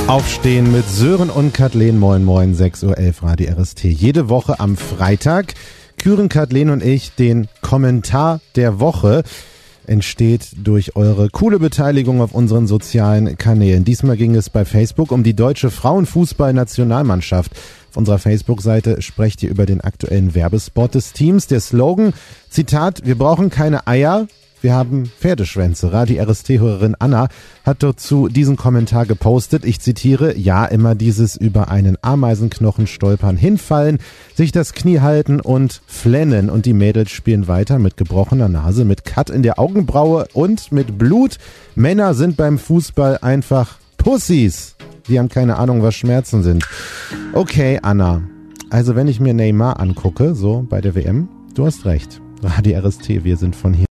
Aufstehen mit Sören und Kathleen. Moin moin, 6.11 Uhr, Radio RST. Jede Woche am Freitag küren Kathleen und ich den Kommentar der Woche. Entsteht durch eure coole Beteiligung auf unseren sozialen Kanälen. Diesmal ging es bei Facebook um die deutsche Frauenfußball-Nationalmannschaft. Auf unserer Facebook-Seite sprecht ihr über den aktuellen Werbespot des Teams. Der Slogan, Zitat, wir brauchen keine Eier, wir haben Pferdeschwänze. Radio RST-Hörerin Anna hat dazu diesen Kommentar gepostet. Ich zitiere, ja, immer dieses über einen Ameisenknochen stolpern, hinfallen, sich das Knie halten und flennen. Und die Mädels spielen weiter mit gebrochener Nase, mit Cut in der Augenbraue und mit Blut. Männer sind beim Fußball einfach Pussys. Die haben keine Ahnung, was Schmerzen sind. Okay, Anna. Also wenn ich mir Neymar angucke, so bei der WM, du hast recht. Radio RST, wir sind von hier.